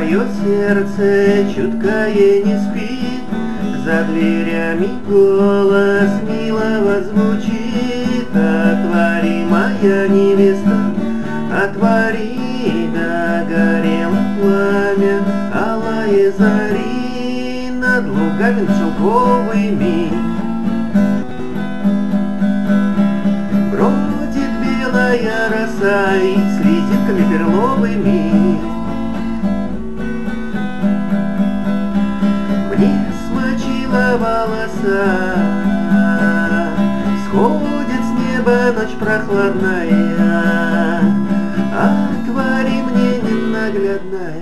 Мое сердце чуткое не спит, за дверями голос милого звучит. Отвори, моя невеста, отвори, догорело пламя алые зари над лугами шелковыми. Бродит белая роса и с резинками перловыми. Мне смочила волоса, сходит с неба ночь прохладная. Отвори мне, ненаглядная.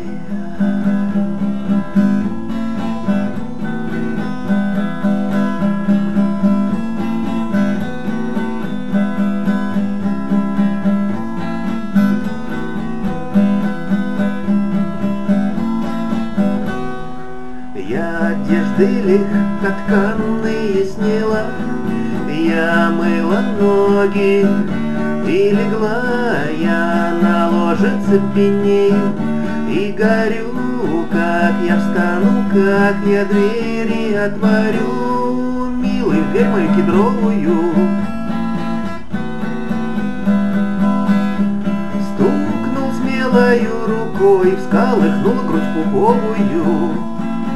Я одежды легкотканные сняла, я мыла ноги и легла я на ложе цепенею и горю, как я встану, как я двери отворю, милый, в дверь мою кедровую. Стукнул смелою рукой, всколыхнул грудь пуховую.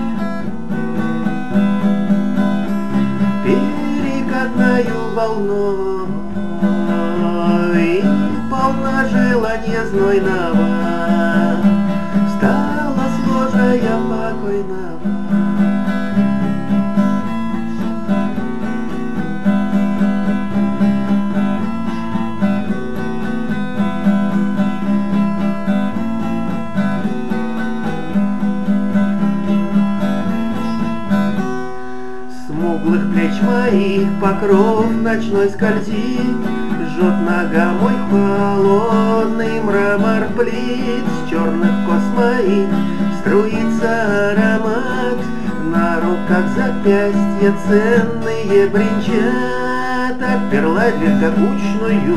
Перекатною волной полна желания знойного, встала с ложа я покойного. Смуглых плеч моих покров ночной скользит, жжет нога мой холодный мрамор плит. С черных кос моих струится аромат, на руках запястья ценные бренчат. Отперла дверь кокучную,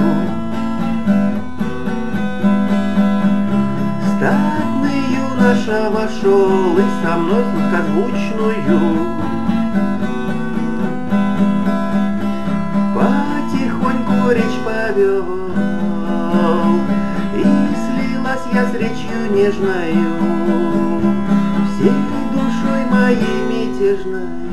статный юноша вошел и со мной сладкозвучную потихоньку речь повел, и слилась я с речью нежною, всей душой моей мятежной.